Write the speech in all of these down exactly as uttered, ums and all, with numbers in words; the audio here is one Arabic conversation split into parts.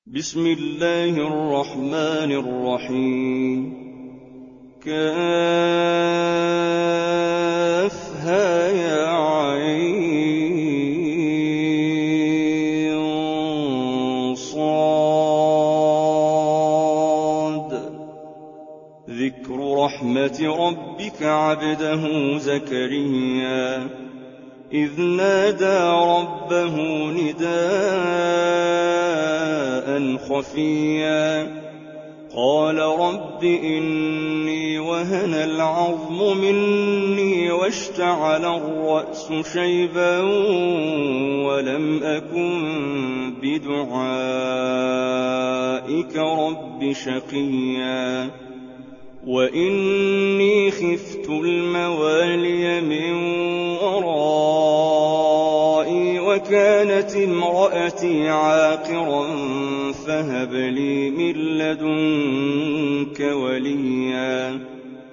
بسم الله الرحمن الرحيم. كافها يا عين صاد. ذكر رحمة ربك عبده زكريا إذ نادى ربه نداء خفيا قال رب إني وهن العظم مني واشتعل الرأس شيبا ولم أكن بدعائك رب شقيا وإني خفت الموالي من ورائي وكانت امرأتي عاقرا فهب لي من لدنك وليا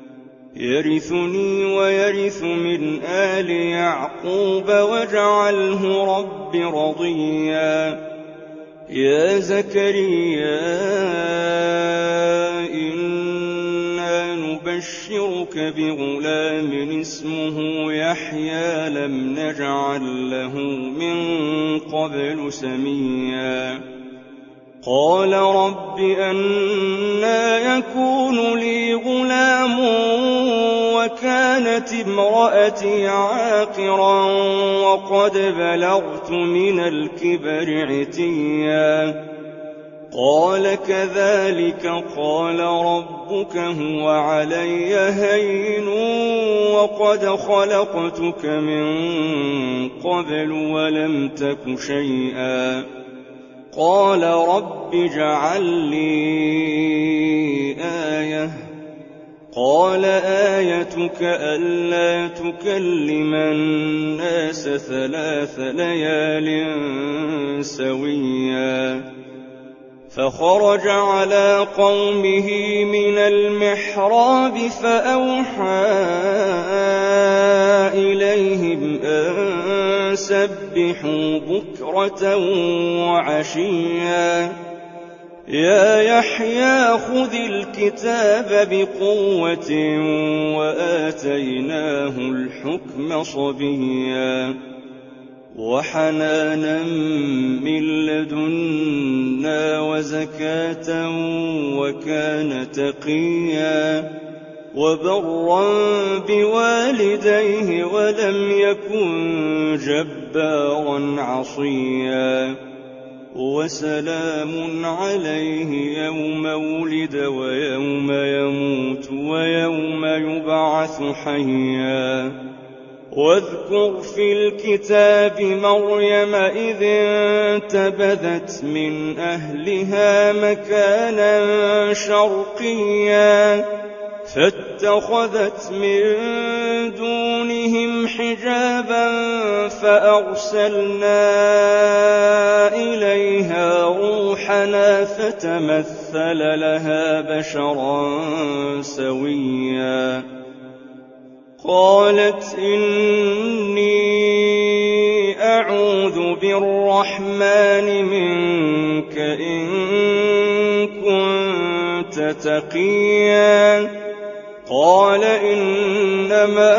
يرثني ويرث من آل يعقوب واجعله رب رضيا. يا زكريا إنا نبشرك بغلام اسمه يحيى لم نجعل له من قبل سميا. قال رب أنى يكون لي غلام وكانت امرأتي عاقرا وقد بلغت من الكبر عتيا. قال كذلك قال ربك هو علي هين وقد خلقتك من قبل ولم تك شيئا. قال رب اجعل لي آية. قال آيتك ألا تكلم الناس ثلاث ليال سويا. فخرج على قومه من المحراب فأوحى إليهم أن سبحوا بكرة وعشيا. يا يحيى خذ الكتاب بقوة وآتيناه الحكم صبيا وحنانا من لدنا وزكاة وكان تقيا وبرا بوالديه ولم يكن جبارا عصيا. وسلام عليه يوم ولد ويوم يموت ويوم يبعث حيا. واذكر في الكتاب مريم إذ انتبذت من أهلها مكانا شرقيا فاتخذت من دونهم حجابا فأرسلنا إليها روحنا فتمثل لها بشرا سويا. قالت إني أعوذ بالرحمن منك إن كنت تقيا. قال إنما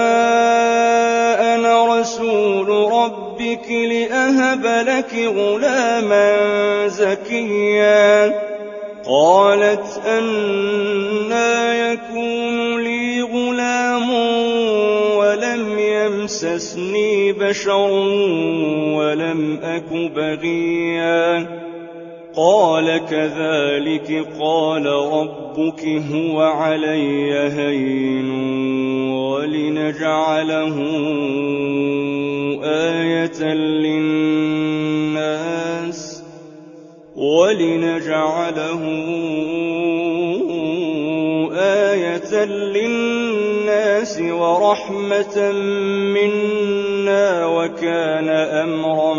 أنا رسول ربك لأهب لك غلاما زكيا. قالت أنى يكون لي غلام ولم يمسسني بشر ولم أك بغيا. قال كذلك قال ربك هو علي هين ولنجعله آية للناس ولنجعله آية للناس ورحمة منا وكان أمرا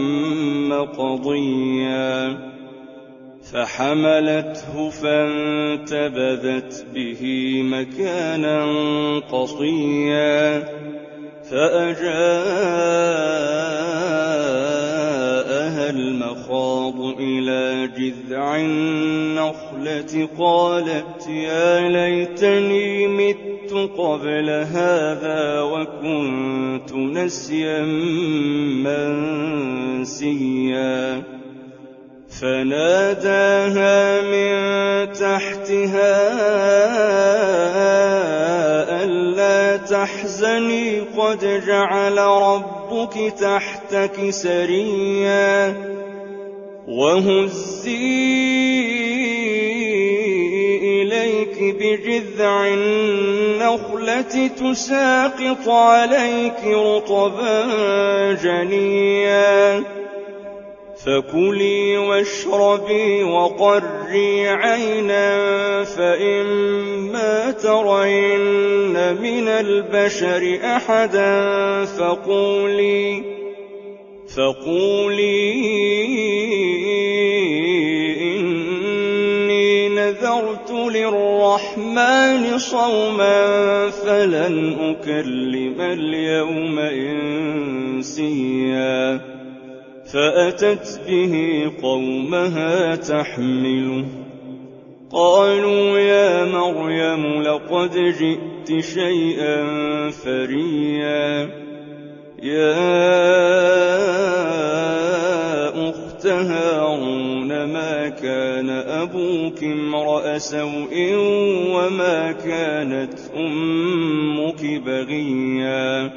مقضيا. فحملته فانتبذت به مكانا قصيا فأجاءها المخاض إلى جذع النخلة قالت يا ليتني مت قبل هذا وكنت نسيا منسيا فناداها من تحتها ألا تحزني قد جعل ربك تحتك سريا وهزي إليك بجذع النخلة تساقط عليك رطبا جنيا فكلي واشربي وقري عينا فإما ترين من البشر أحدا فقولي فقولي إني نذرت للرحمن صوما فلن أكلم اليوم إنسيا فأتت به قومها تحمله قالوا يا مريم لقد جئت شيئا فريا يا أخت هارون ما كان أبوك امرأ سوء وما كانت أمك بغيا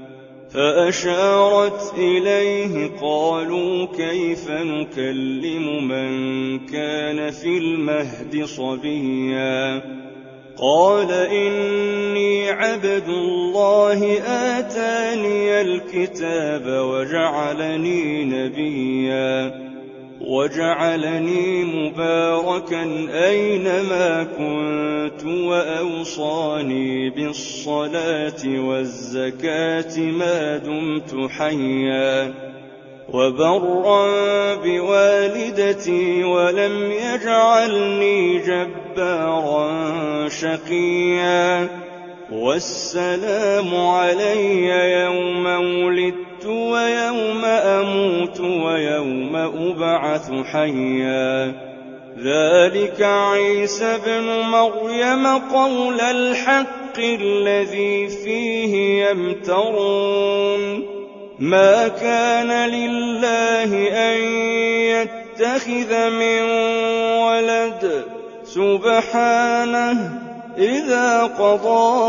فأشارت إليه قالوا كيف نكلم من كان في المهد صبيا قال إني عبد الله آتاني الكتاب وجعلني نبيا وجعلني مباركا أينما كنت وأوصاني بالصلاة والزكاة ما دمت حيا وبرا بوالدتي ولم يجعلني جبارا شقيا والسلام علي يوم ولدت ويوم أموت ويوم أبعث حيا ذلك عيسى بن مريم قول الحق الذي فيه يمترون ما كان لله أن يتخذ من ولد سبحانه إذا قضى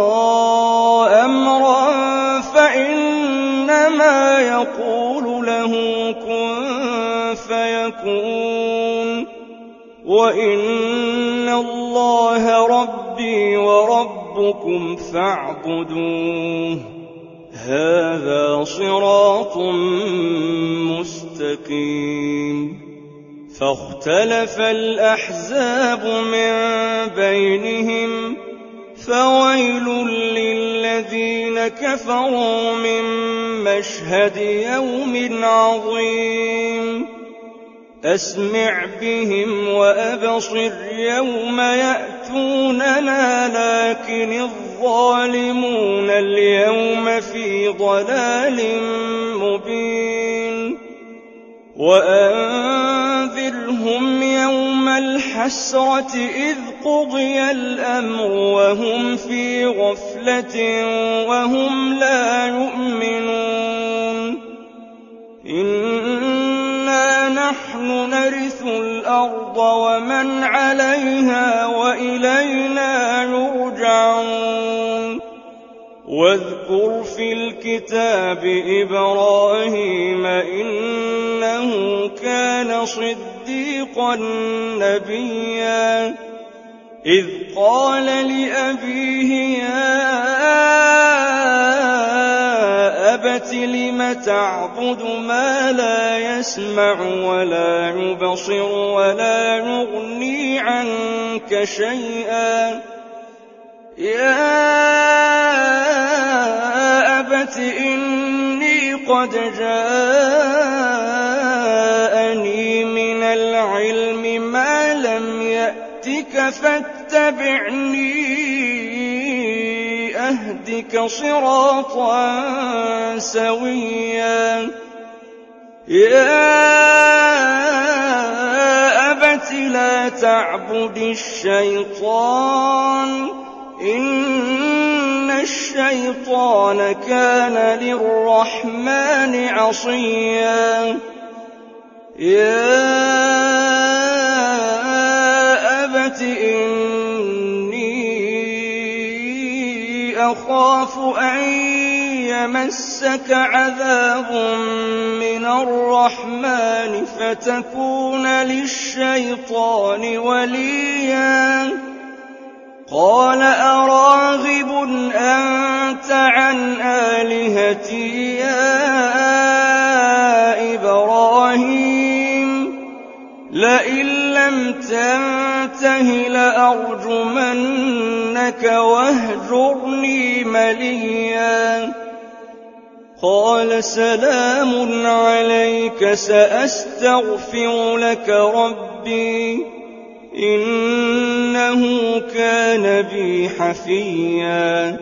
أمرا فإنما يقول له كن فيكون وإن الله ربي وربكم فاعبدوه هذا صراط مستقيم فاختلف الأحزاب من بينهم فويل للذين كفروا من مشهد يوم عظيم أسمع بهم وأبصر يوم يأتوننا لكن الظالمون اليوم في ضلال مبين وأنذرهم يوم الحسرة إذ قضي الأمر وهم في غفلة وهم لا يؤمنون إنا نحن نرث الأرض ومن عليها وإلينا يرجعون واذكر في الكتاب إبراهيم إنه كان صديقا نبيا إذ قال لأبيه يا أبت لم تعبد ما لا يسمع ولا يبصر ولا يغني عنك شيئا يا أبت إني قد جاءني من العلم ما لم يأتك فاتبعني أهدك صراطا سويا يا أبت لا تعبد الشيطان إن الشيطان كان للرحمن عصيا يا أبت إني أخاف أن يمسك عذاب من الرحمن فتكون للشيطان وليا قال أراغب أنت عن آلهتي يا إبراهيم لئن لم تنته لأرجمنك واهجرني مليا قال سلام عليك سأستغفر لك ربي إنه كان بي حفيا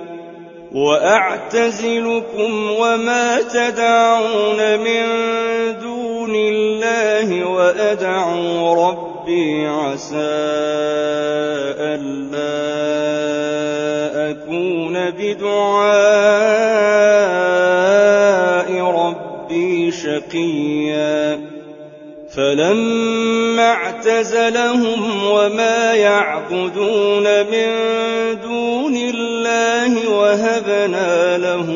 وأعتزلكم وما تدعون من دون الله وأدعو ربي عسى ألا أكون بدعاء ربي شقيا فلما اعتزلهم وما يعبدون من دون الله وهبنا له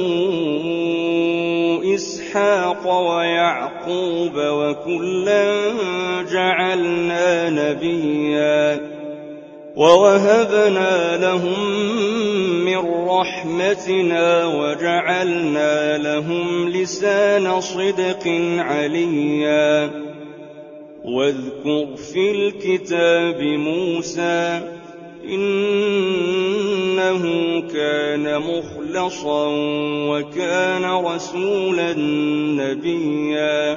إسحاق ويعقوب وكلا جعلنا نبيا ووهبنا لهم من رحمتنا وجعلنا لهم لسان صدق عليا واذكر في الكتاب موسى إنه كان مخلصا وكان رسولا نبيا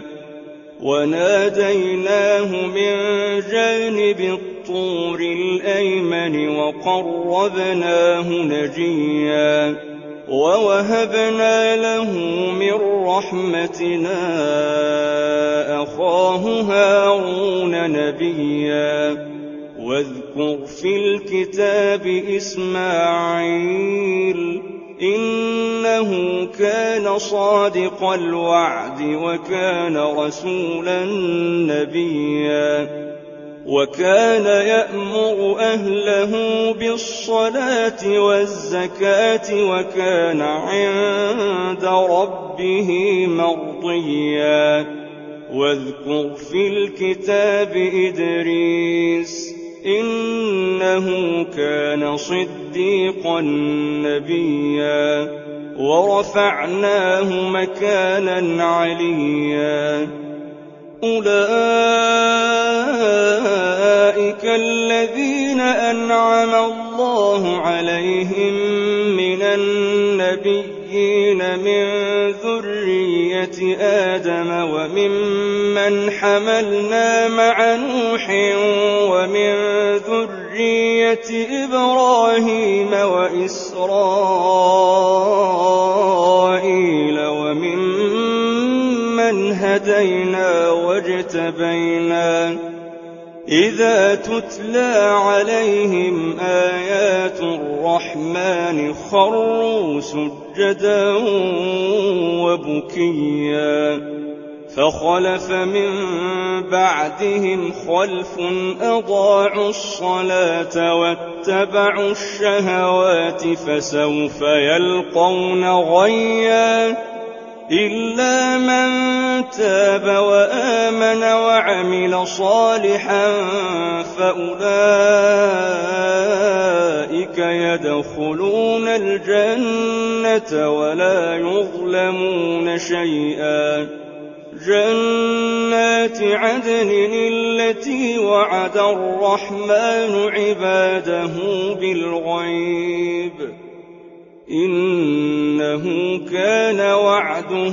وناديناه من جانب الطور الأيمن وقربناه نجيا ووهبنا له من رحمتنا أخاه هارون نبيا واذكر في الكتاب إسماعيل إنه كان صادق الوعد وكان رسولا نبيا وكان يأمر أهله بالصلاة والزكاة وكان عند ربه مرضيا واذكر في الكتاب إدريس إنه كان صديقا نبيا ورفعناه مكانا عليا أولئك الذين أنعم الله عليهم من النبيين من ذرية آدم وممن حملنا مع نوح ومن ذرية إبراهيم وإسرائيل وممن هدينا واجتبينا إذا تتلى عليهم آيات الرحمن خروا سجدا وبكيا فخلف من بعدهم خلف أضاعوا الصلاة واتبعوا الشهوات فسوف يلقون غيا إلا من تاب وآمن وعمل صالحا فأولئك يدخلون الجنة ولا يظلمون شيئا جنات عدن التي وعد الرحمن عباده بالغيب إنه كان وعده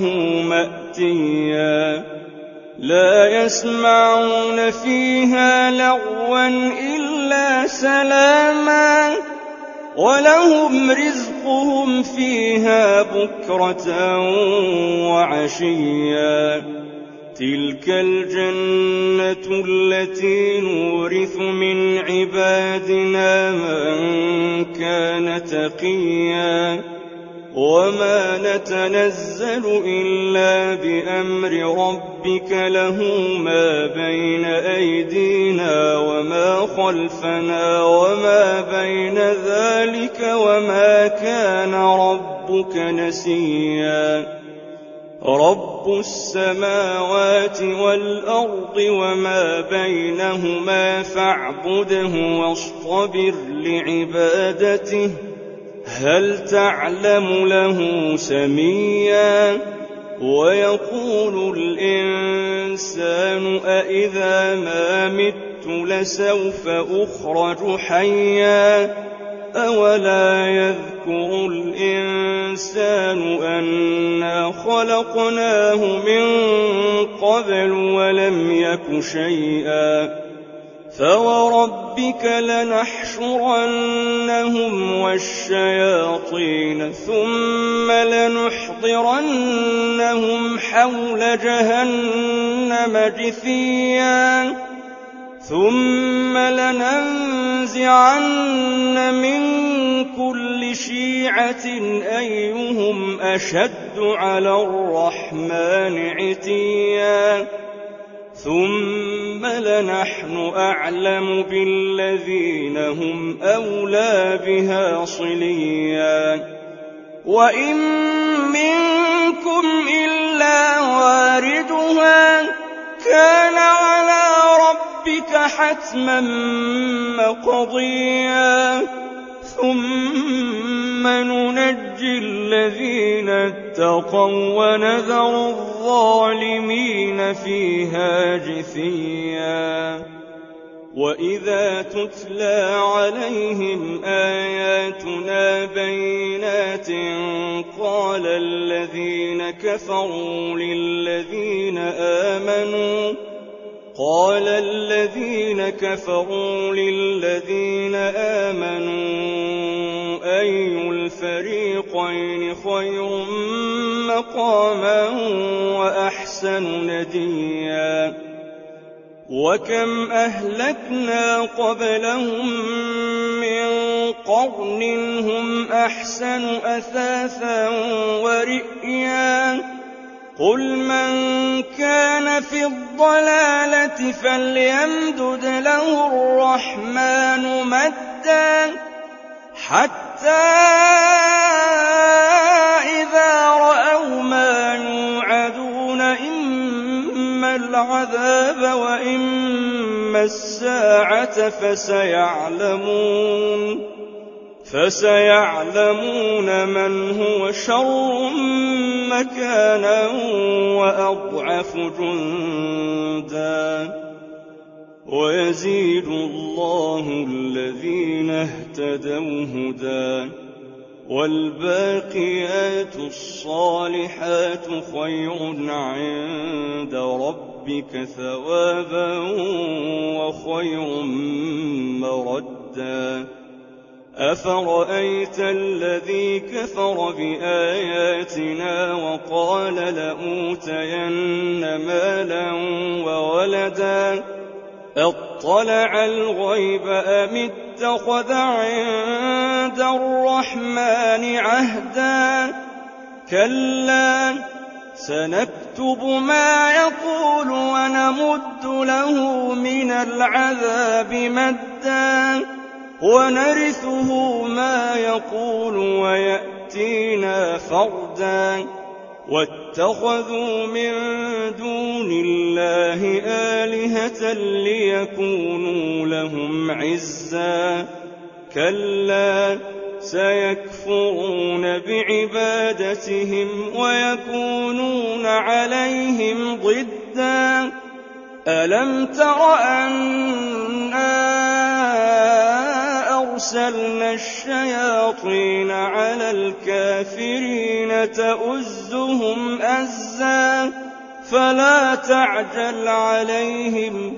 مأتيا لا يسمعون فيها لغوا إلا سلاما ولهم رزقهم فيها بكرة وعشيا تلك الجنة التي نورث من عبادنا من كان تقيا وما نتنزل إلا بأمر ربك له ما بين أيدينا وما خلفنا وما بين ذلك وما كان ربك نسيا رب السماوات والأرض وما بينهما فاعبده واصطبر لعبادته هل تعلم له سميا ويقول الإنسان أإذا ما مت لسوف أخرج حيا أولا يذكر الإنسان أنا خلقناه من قبل ولم يك شيئا فوربك لنحشرنهم والشياطين ثم لنحضرنهم حول جهنم جثيا ثم لننزعن من كل شيعة أيهم أشد على الرحمن عتيا ثم لنحن أعلم بالذين هم أولى بها صليا وإن منكم إلا واردها كان على ربك حتما مقضيا ثم ننجي الذين اتقوا ونذر الظالمين فيها جثيا وإذا تتلى عليهم آياتنا بينات قال الذين كفروا للذين آمنوا قال الذين كفروا للذين آمنوا أي الفريقين خير مقاما وأحسن نديا وكم أهلكنا قبلهم من قرن هم أحسن أثاثا ورئيا قل من كان في الضلالة فليمدد له الرحمن مدا حتى إذا رأوا ما يوعدون إما العذاب وإما الساعة فسيعلمون فسيعلمون من هو شر مكانا وأضعف جندا ويزيد الله الذين اهتدوا هدى والباقيات الصالحات خير عند ربك ثوابا وخير مردا أفرأيت الذي كفر بآياتنا وقال لأوتين مالا وولدا اطلع الغيب أم اتخذ عند الرحمن عهدا كلا سنكتب ما يقول ونمد له من العذاب مدا ونرثه ما يقول ويأتينا فردا واتخذوا من دون الله آلهة ليكونوا لهم عزا كلا سيكفرون بعبادتهم ويكونون عليهم ضدا ألم تر أنا أرسلنا الشياطين على الكافرين تؤزهم أزا فلا تعجل عليهم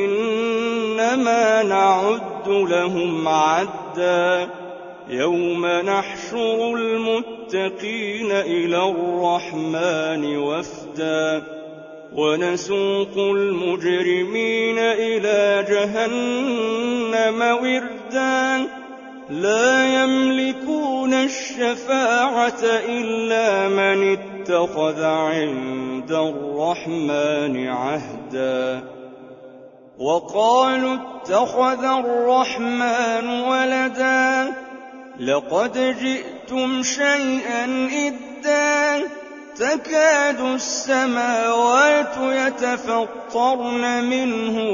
إنما نعد لهم عدا يوم نحشر المتقين إلى الرحمن وفدا ونسوق المجرمين إلى جهنم وردا لا يملكون الشفاعة إلا من اتخذ عند الرحمن عهدا وقالوا اتخذ الرحمن ولدا لقد جئتم شيئا إدا تكاد السماوات يتفطرن منه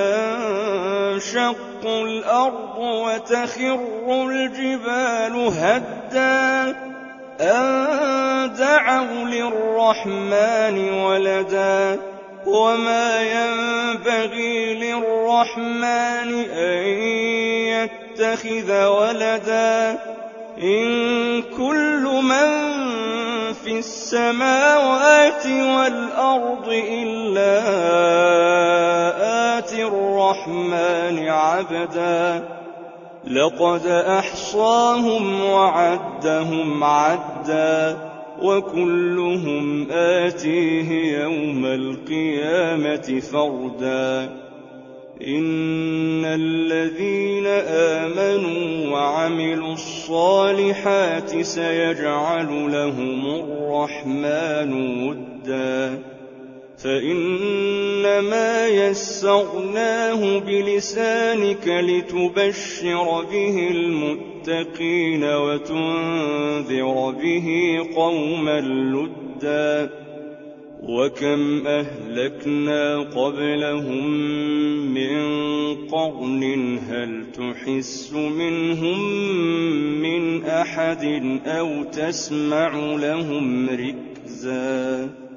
وتنشق الأرض وتخر الجبال هدا أن دعوا للرحمن ولدا وما ينبغي للرحمن أن يتخذ ولدا إن كل من في السماوات والأرض إلا آتي الرحمن عبدا لقد أحصاهم وعدهم عدا وكلهم آتيه يوم القيامة فردا إن الذين آمنوا وعملوا الصالحات سيجعل لهم الرحمن ودا فإنما يسرناه بلسانك لتبشر به المتقين وتنذر به قوما لدا وكم أهلكنا قبلهم من قرن هل تحس منهم من أحد أو تسمع لهم ركزا